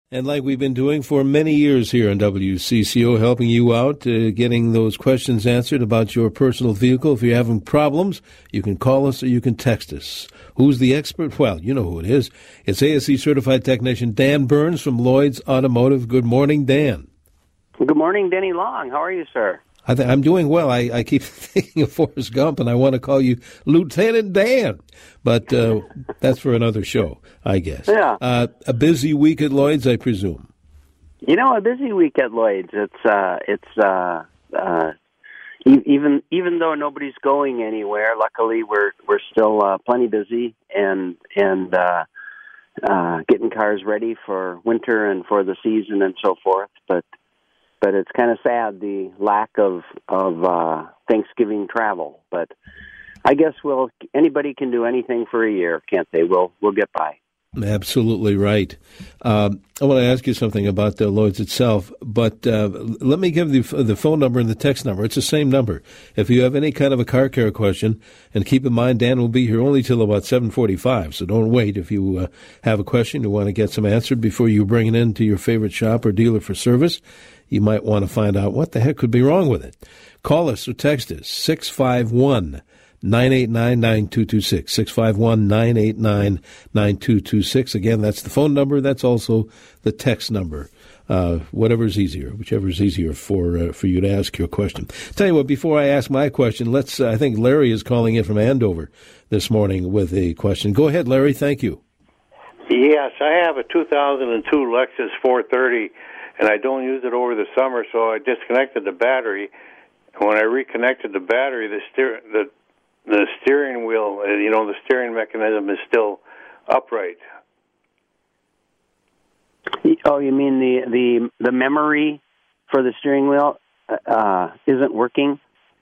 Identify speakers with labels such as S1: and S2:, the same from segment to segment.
S1: And like we've been doing for many years here on WCCO, helping you out, getting those questions answered about your personal vehicle. If you're having problems, you can call us or you can text us. Who's the expert? Well, you know who it is. It's ASE Certified Technician Dan Burns from Lloyd's Automotive. Good morning, Dan.
S2: Good morning, Denny Long. How are you, sir?
S1: I'm doing well. I keep thinking of Forrest Gump, and I want to call you Lieutenant Dan. But that's for another show, I guess.
S2: Yeah.
S1: A busy week at Lloyd's, I presume.
S2: You know, a busy week at Lloyd's. Even though nobody's going anywhere, luckily we're still plenty busy and getting cars ready for winter and for the season and so forth. But it's kind of sad, the lack of Thanksgiving travel. But I guess anybody can do anything for a year, can't they? We'll get by.
S1: Absolutely right. I want to ask you something about the Lloyd's itself, but let me give you the phone number and the text number. It's the same number. If you have any kind of a car care question, and keep in mind, Dan will be here only till about 7:45, so don't wait. If you have a question, you want to get some answered before you bring it into your favorite shop or dealer for service, you might want to find out what the heck could be wrong with it. Call us or text us, 651-989-9226, 651-989-9226. Again, that's the phone number. That's also the text number. Whichever is easier for you to ask your question. Tell you what, before I ask my question, I think Larry is calling in from Andover this morning with a question. Go ahead, Larry. Thank you.
S3: Yes, I have a 2002 Lexus 430, and I don't use it over the summer, so I disconnected the battery. And when I reconnected the battery, the steering wheel, the steering mechanism is still upright.
S2: Oh, you mean the memory for the steering wheel isn't working?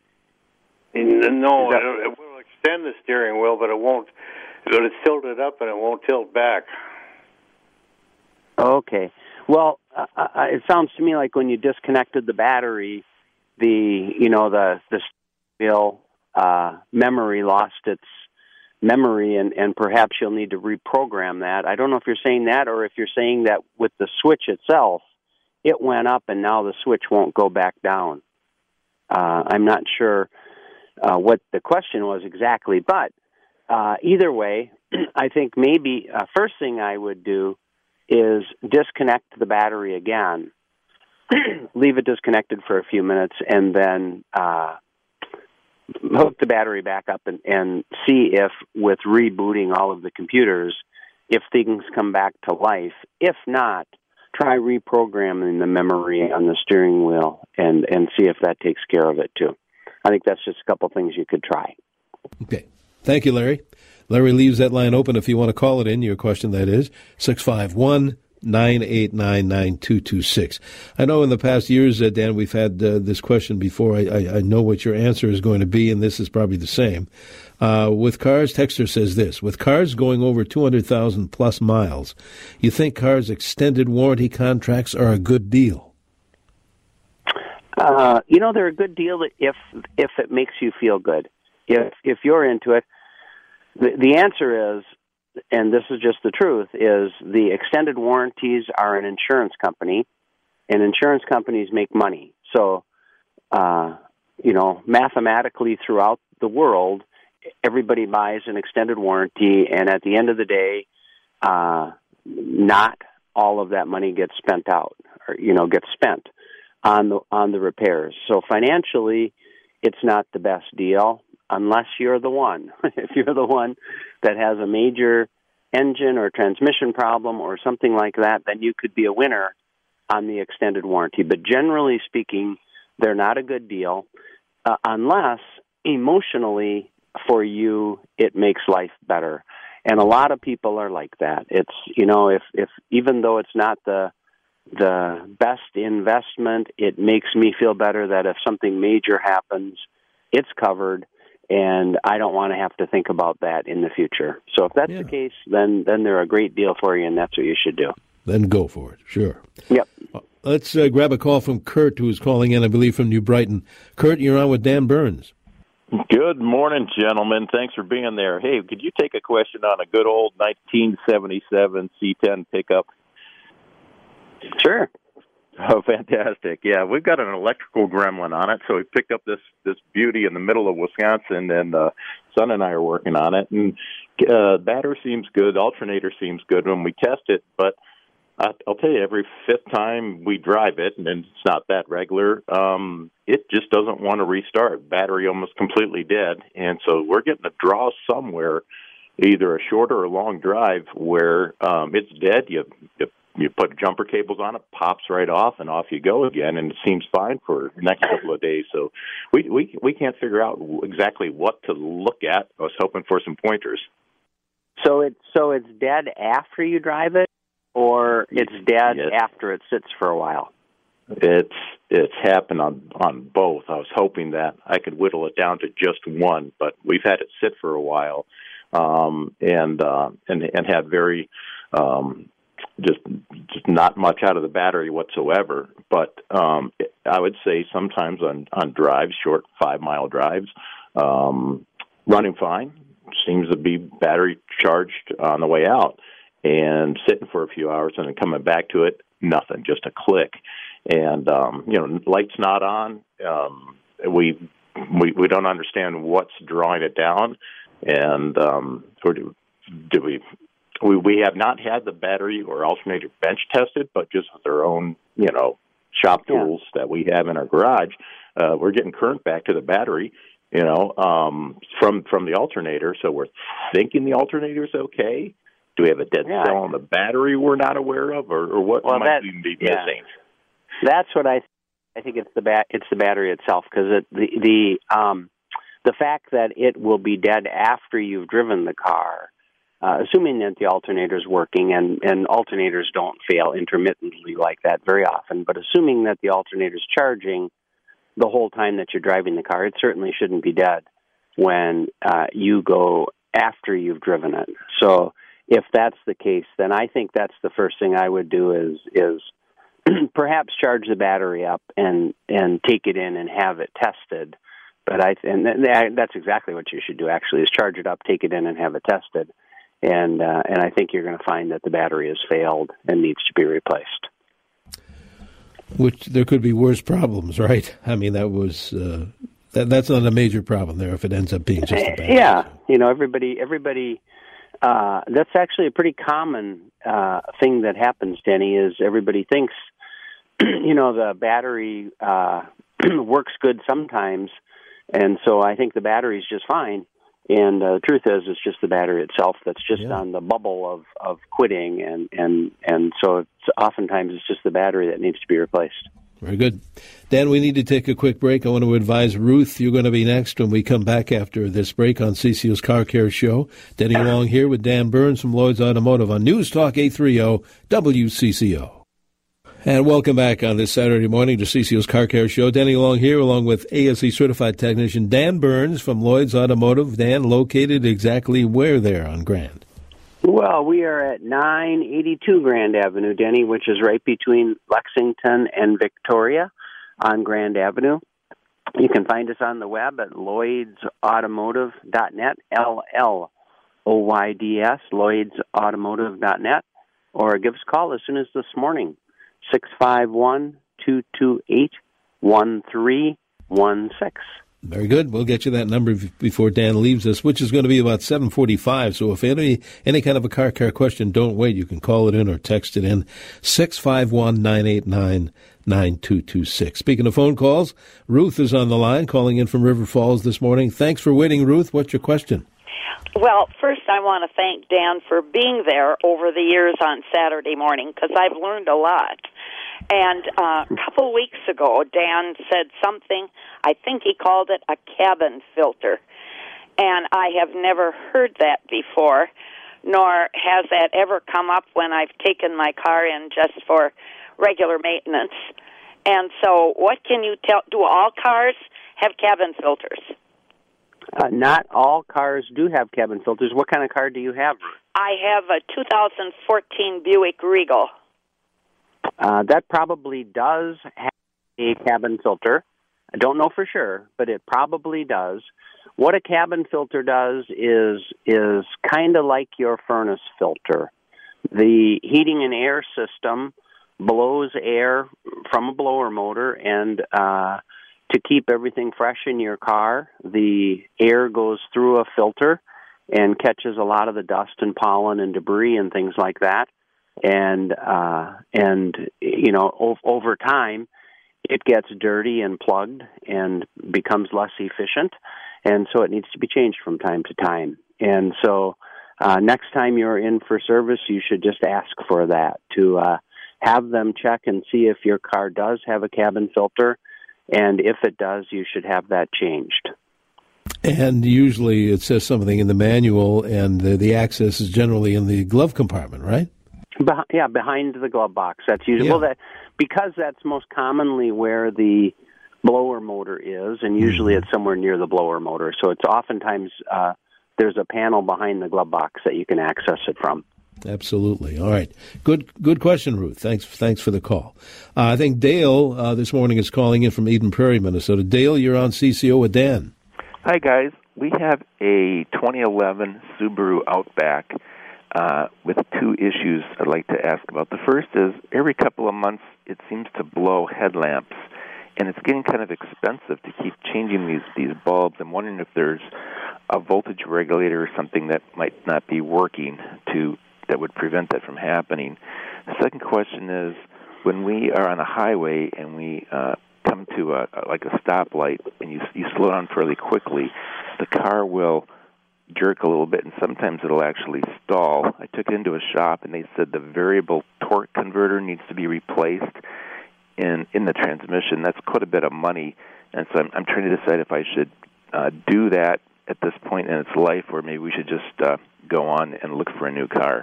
S3: No, it will extend the steering wheel, but it won't. It'll tilt it up, and it won't tilt back.
S2: Okay. Well, it sounds to me like when you disconnected the battery, the wheel memory lost its memory, and perhaps you'll need to reprogram that. I don't know if you're saying that or if you're saying that with the switch itself, it went up and now the switch won't go back down. I'm not sure what the question was exactly, but either way, I think maybe first thing I would do is disconnect the battery again, leave it disconnected for a few minutes, and then hook the battery back up and see if, with rebooting all of the computers, if things come back to life. If not, try reprogramming the memory on the steering wheel and see if that takes care of it too. I think that's just a couple things you could try.
S1: Okay. Thank you, Larry. Larry leaves that line open if you want to call it in, your question that is, 651-989-9226. I know in the past years, Dan, we've had this question before. I know what your answer is going to be, and this is probably the same. With cars, Texter says this, with cars going over 200,000 plus miles, you think cars' extended warranty contracts are a good deal?
S2: They're a good deal if it makes you feel good. If you're into it, the answer is, and this is just the truth, is the extended warranties are an insurance company, and insurance companies make money. So, mathematically throughout the world, everybody buys an extended warranty, and at the end of the day, not all of that money gets spent out, or, gets spent on the repairs. So financially, it's not the best deal unless you're the one. If you're the one that has a major engine or transmission problem or something like that, then you could be a winner on the extended warranty. But generally speaking, they're not a good deal unless emotionally for you it makes life better. And a lot of people are like that. It's, if even though it's not the best investment, it makes me feel better that if something major happens, it's covered, and I don't want to have to think about that in the future. So if that's the case, then they're a great deal for you, and that's what you should do.
S1: Then go for it, sure.
S2: Yep.
S1: Let's grab a call from Kurt, who's calling in, I believe, from New Brighton. Kurt, you're on with Dan Burns.
S4: Good morning, gentlemen. Thanks for being there. Hey, could you take a question on a good old 1977 C10 pickup?
S2: Sure.
S4: Oh, fantastic. Yeah, we've got an electrical gremlin on it, so we picked up this beauty in the middle of Wisconsin, and son and I are working on it. And battery seems good, alternator seems good when we test it, but I'll tell you, every fifth time we drive it, and it's not that regular, it just doesn't want to restart. Battery almost completely dead, and so we're getting a draw somewhere, either a short or a long drive, where it's dead. You put jumper cables on it, pops right off, and off you go again, and it seems fine for the next couple of days. So we can't figure out exactly what to look at. I was hoping for some pointers.
S2: So it's dead after you drive it, or it's dead after it sits for a while?
S4: It's happened on both. I was hoping that I could whittle it down to just one, but we've had it sit for a while, and had very just not much out of the battery whatsoever. But I would say sometimes on drives, short 5-mile drives, running fine, seems to be battery charged on the way out, and sitting for a few hours and then coming back to it, nothing, just a click. And light's not on. We don't understand what's drawing it down, and we have not had the battery or alternator bench tested, but just with our own shop tools that we have in our garage, we're getting current back to the battery, from the alternator. So we're thinking the alternator's okay. Do we have a dead cell on the battery we're not aware of, or what might we be missing?
S2: That's what I think. It's the battery itself, because the fact that it will be dead after you've driven the car, assuming that the alternator is working, and alternators don't fail intermittently like that very often, but assuming that the alternator is charging the whole time that you're driving the car, it certainly shouldn't be dead when you go after you've driven it. So if that's the case, then I think that's the first thing I would do is perhaps charge the battery up and take it in and have it tested. But that's exactly what you should do, actually, is charge it up, take it in, and have it tested. And I think you're going to find that the battery has failed and needs to be replaced.
S1: Which there could be worse problems, right? I mean, that was that's not a major problem there if it ends up being just a battery.
S2: Yeah, everybody. That's actually a pretty common thing that happens, Denny, is everybody thinks, the battery works good sometimes, and so I think the battery's just fine. And the truth is, it's just the battery itself that's just on the bubble of quitting, and so oftentimes it's just the battery that needs to be replaced.
S1: Very good. Dan, we need to take a quick break. I want to advise Ruth, you're going to be next when we come back after this break on CCO's Car Care Show. Denny Long here with Dan Burns from Lloyd's Automotive on News Talk 830 WCCO. And welcome back on this Saturday morning to CCO's Car Care Show. Danny Long here along with ASE certified technician Dan Burns from Lloyd's Automotive. Dan, located exactly where there on Grand?
S2: Well, we are at 982 Grand Avenue, Denny, which is right between Lexington and Victoria on Grand Avenue. You can find us on the web at lloydsautomotive.net, LLOYDS, lloydsautomotive.net, or give us a call as soon as this morning. 651-228-1316.
S1: Very good. We'll get you that number before Dan leaves us, which is going to be about 7:45. So if any kind of a car care question, don't wait. You can call it in or text it in, 651-989-9226. Speaking of phone calls, Ruth is on the line, calling in from River Falls this morning. Thanks for waiting, Ruth. What's your question?
S5: Well, first I want to thank Dan for being there over the years on Saturday morning, because I've learned a lot. And a couple weeks ago, Dan said something, I think he called it a cabin filter. And I have never heard that before, nor has that ever come up when I've taken my car in just for regular maintenance. And so what can you tell? Do all cars have cabin filters?
S2: Not all cars do have cabin filters. What kind of car do you have?
S5: I have a 2014 Buick Regal.
S2: That probably does have a cabin filter. I don't know for sure, but it probably does. What a cabin filter does is kind of like your furnace filter. The heating and air system blows air from a blower motor, and to keep everything fresh in your car, the air goes through a filter and catches a lot of the dust and pollen and debris and things like that. And over time, it gets dirty and plugged and becomes less efficient, and so it needs to be changed from time to time. And so next time you're in for service, you should just ask for that, to have them check and see if your car does have a cabin filter, and if it does, you should have that changed.
S1: And usually it says something in the manual, and the access is generally in the glove compartment, right?
S2: Behind the glove box. That's usually because that's most commonly where the blower motor is, and usually it's somewhere near the blower motor. So it's oftentimes there's a panel behind the glove box that you can access it from.
S1: Absolutely. All right. Good question, Ruth. Thanks for the call. I think Dale this morning is calling in from Eden Prairie, Minnesota. Dale, you're on CCO with Dan.
S6: Hi, guys. We have a 2011 Subaru Outback with two issues I'd like to ask about. The first is every couple of months it seems to blow headlamps, and it's getting kind of expensive to keep changing these bulbs. I'm wondering if there's a voltage regulator or something that might not be working that would prevent that from happening. The second question is, when we are on a highway and we come to a stoplight and you slow down fairly quickly, the car will jerk a little bit, and sometimes it'll actually stall. I took it into a shop, and they said the variable torque converter needs to be replaced in the transmission. That's quite a bit of money, and so I'm trying to decide if I should do that at this point in its life, or maybe we should just go on and look for a new car.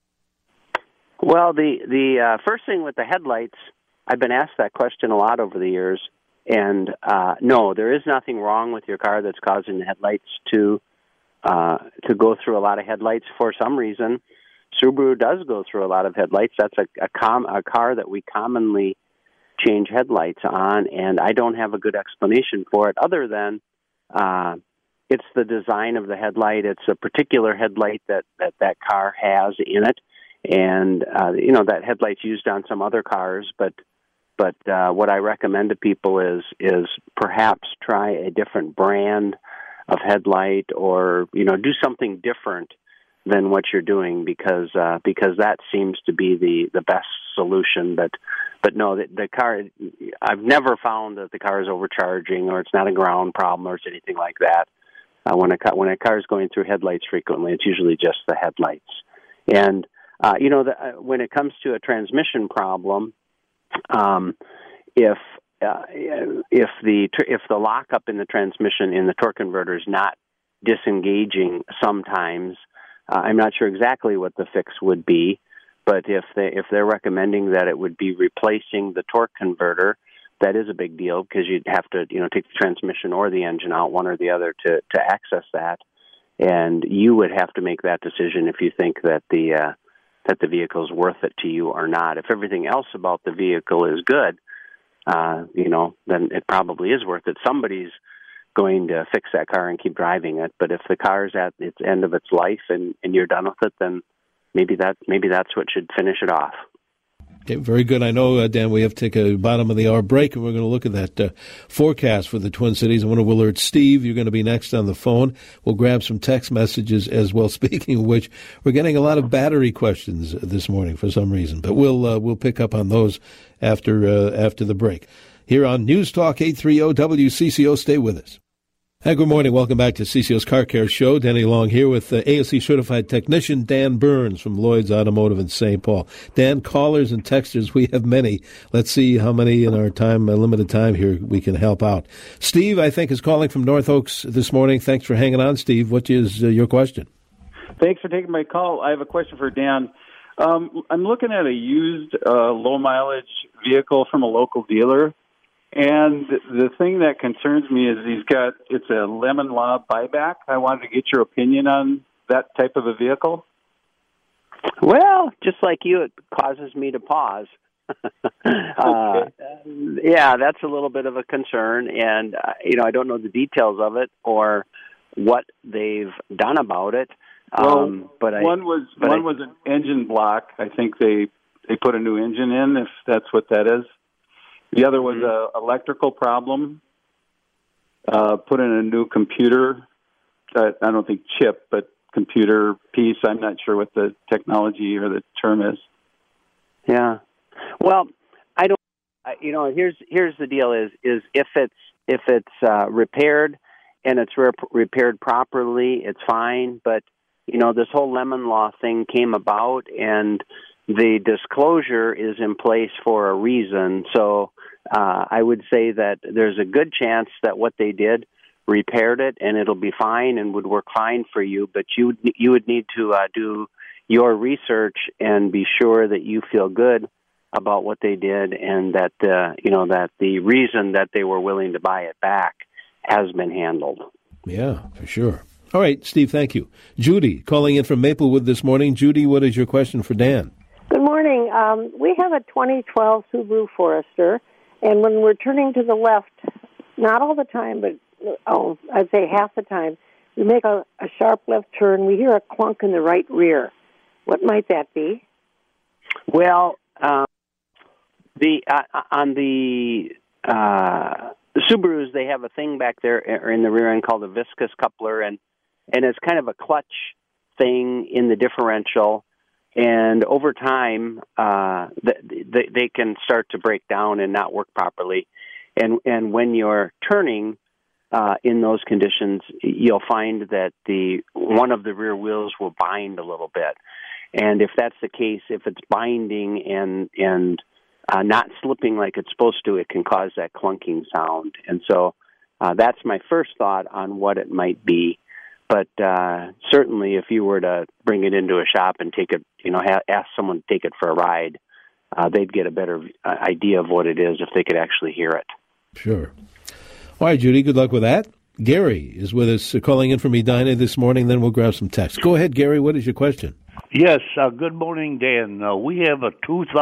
S2: Well, the first thing with the headlights, I've been asked that question a lot over the years, and no, there is nothing wrong with your car that's causing the headlights to go through a lot of headlights. For some reason, Subaru does go through a lot of headlights. That's a car that we commonly change headlights on, and I don't have a good explanation for it other than it's the design of the headlight. It's a particular headlight that car has in it, and that headlight's used on some other cars, but what I recommend to people is perhaps try a different brand of headlight, or do something different than what you're doing, because that seems to be the best solution. But no, the car, I've never found that the car is overcharging, or it's not a ground problem, or it's anything like that. When a car is going through headlights frequently, it's usually just the headlights. And when it comes to a transmission problem, if the lockup in the transmission in the torque converter is not disengaging sometimes, I'm not sure exactly what the fix would be, but if they're recommending that it would be replacing the torque converter, that is a big deal, because you'd have to take the transmission or the engine out, one or the other, to access that, and you would have to make that decision if you think that the vehicle is worth it to you or not. If everything else about the vehicle is good, then it probably is worth it. Somebody's going to fix that car and keep driving it. But if the car's at its end of its life and you're done with it, then maybe that's what should finish it off.
S1: Okay, very good. I know, Dan, we have to take a bottom of the hour break, and we're going to look at that forecast for the Twin Cities. I want to alert Steve. You're going to be next on the phone. We'll grab some text messages as well. Speaking of which, we're getting a lot of battery questions this morning for some reason, but we'll pick up on those after the break. Here on News Talk 830 WCCO. Stay with us. Hi, good morning. Welcome back to CCO's Car Care Show. Danny Long here with ASE certified technician Dan Burns from Lloyd's Automotive in St. Paul. Dan, callers and texters, we have many. Let's see how many in our limited time here we can help out. Steve, I think, is calling from North Oaks this morning. Thanks for hanging on, Steve. What is your question?
S7: Thanks for taking my call. I have a question for Dan. I'm looking at a used low-mileage vehicle from a local dealer. And the thing that concerns me is it's a lemon law buyback. I wanted to get your opinion on that type of a vehicle.
S2: Well, just like you, it causes me to pause. Yeah, that's a little bit of a concern. And, I don't know the details of it or what they've done about it.
S7: One was an engine block. I think they they put a new engine in, if that's what that is. The other was a electrical problem. Put in a new computer. I don't think chip, but computer piece. I'm not sure what the technology or the term is.
S2: Yeah. Well, I don't. Here's the deal: is if it's repaired and it's repaired properly, it's fine. But this whole lemon law thing came about, and the disclosure is in place for a reason. So I would say that there's a good chance that what they did repaired it, and it'll be fine and would work fine for you. But you would need to do your research and be sure that you feel good about what they did, and that that the reason that they were willing to buy it back has been handled.
S1: Yeah, for sure. All right, Steve, thank you. Judy, calling in from Maplewood this morning. Judy, what is your question for Dan?
S8: Good morning. We have a 2012 Subaru Forester, and when we're turning to the left, not all the time, but I'd say half the time, we make a sharp left turn. We hear a clunk in the right rear. What might that be?
S2: Well, on the Subarus, they have a thing back there in the rear end called a viscous coupler, and it's kind of a clutch thing in the differential. And over time, they can start to break down and not work properly. And when you're turning in those conditions, you'll find that one of the rear wheels will bind a little bit. And if that's the case, if it's binding and not slipping like it's supposed to, it can cause that clunking sound. And so that's my first thought on what it might be. But certainly, if you were to bring it into a shop and take it, ask someone to take it for a ride, they'd get a better idea of what it is if they could actually hear it.
S1: Sure. All right, Judy, good luck with that. Gary is with us, calling in from Edina this morning. Then we'll grab some text. Go ahead, Gary. What is your question?
S9: Yes, good morning, Dan. We have a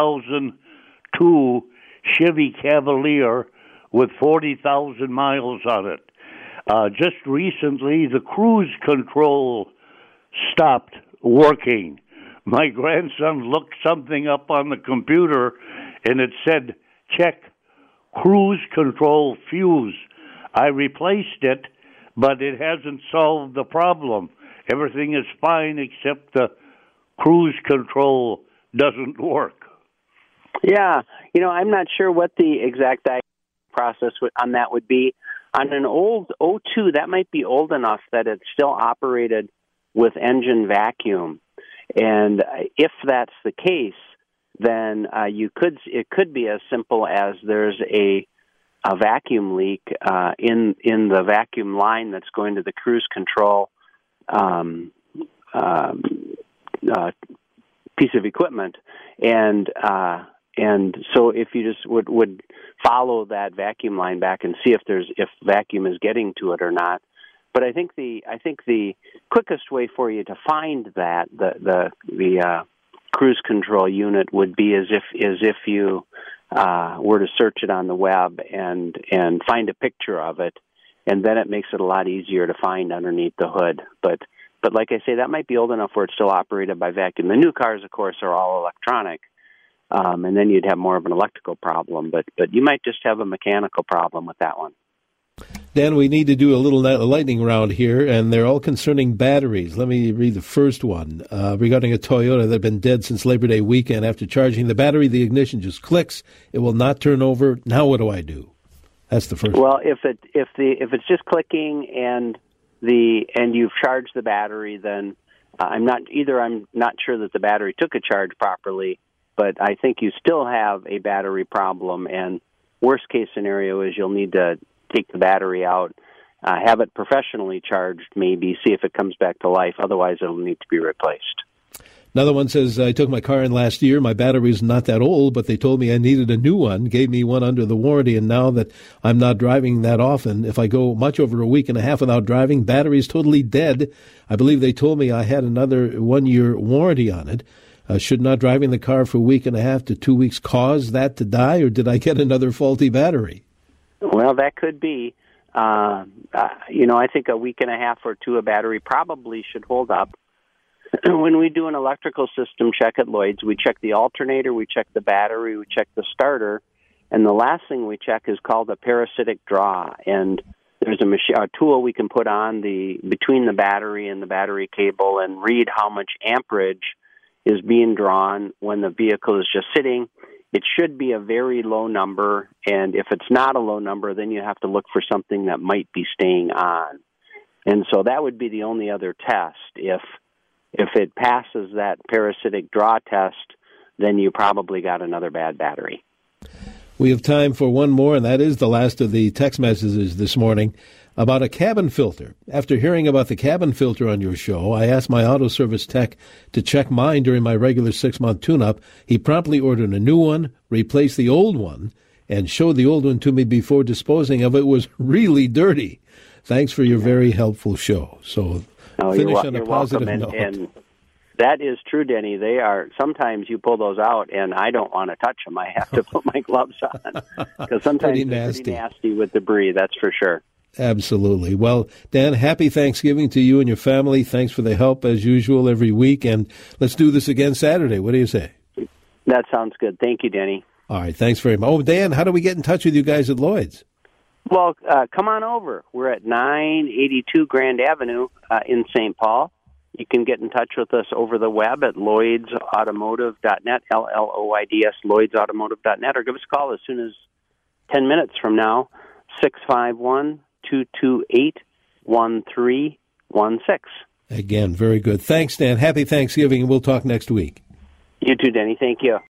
S9: 2002 Chevy Cavalier with 40,000 miles on it. Just recently, the cruise control stopped working. My grandson looked something up on the computer, and it said, check cruise control fuse. I replaced it, but it hasn't solved the problem. Everything is fine except the cruise control doesn't work.
S2: Yeah, I'm not sure what the exact process on that would be. On an old 02, that might be old enough that it's still operated with engine vacuum. And if that's the case, then it could be as simple as there's a vacuum leak in the vacuum line that's going to the cruise control piece of equipment, and so if you just would follow that vacuum line back and see if vacuum is getting to it or not. But I think the quickest way for you to find that the cruise control unit would be as if you were to search it on the web and find a picture of it, and then it makes it a lot easier to find underneath the hood. But like I say, that might be old enough where it's still operated by vacuum. The new cars, of course, are all electronic, and then you'd have more of an electrical problem. But you might just have a mechanical problem with that one.
S1: Dan, we need to do a little lightning round here, and they're all concerning batteries. Let me read the first one. Regarding a Toyota that had been dead since Labor Day weekend. After charging the battery, the ignition just clicks. It will not turn over. Now what do I do? That's the first
S2: Well,
S1: one.
S2: if it's just clicking and you've charged the battery, then I'm not sure that the battery took a charge properly, but I think you still have a battery problem, and worst case scenario is you'll need to take the battery out, have it professionally charged, maybe, see if it comes back to life. Otherwise, it'll need to be replaced.
S1: Another one says, I took my car in last year. My battery's not that old, but they told me I needed a new one, gave me one under the warranty, and now that I'm not driving that often, if I go much over a week and a half without driving, battery's totally dead. I believe they told me I had another 1-year warranty on it. Should not driving the car for a week and a half to 2 weeks cause that to die, or did I get another faulty battery?
S2: Well, that could be. I think a week and a half or two of battery probably should hold up. when we do an electrical system check at Lloyd's, we check the alternator, we check the battery, we check the starter, and the last thing we check is called a parasitic draw. And there's a tool we can put on between the battery and the battery cable and read how much amperage is being drawn when the vehicle is just sitting. It should be a very low number, and if it's not a low number, then you have to look for something that might be staying on. And so that would be the only other test. If it passes that parasitic draw test, then you probably got another bad battery.
S1: We have time for one more, and that is the last of the text messages this morning about a cabin filter. After hearing about the cabin filter on your show, I asked my auto service tech to check mine during my regular 6-month tune-up. He promptly ordered a new one, replaced the old one, and showed the old one to me before disposing of it. It was really dirty. Thanks for your very helpful show. So finish on a positive note.
S2: And that is true, Denny. They are, sometimes you pull those out, and I don't want to touch them. I have to put my gloves on because sometimes they're pretty nasty with debris, that's for sure.
S1: Absolutely. Well, Dan, happy Thanksgiving to you and your family. Thanks for the help, as usual, every week. And let's do this again Saturday. What do you say?
S2: That sounds good. Thank you, Denny.
S1: All right. Thanks very much. Oh, Dan, how do we get in touch with you guys at Lloyd's?
S2: Well, come on over. We're at 982 Grand Avenue in St. Paul. You can get in touch with us over the web at lloydsautomotive.net, LLOIDS, lloydsautomotive.net, or give us a call as soon as 10 minutes from now, 651-228-1316.
S1: Again, very good. Thanks, Dan. Happy Thanksgiving, and we'll talk next week.
S2: You too, Denny. Thank you.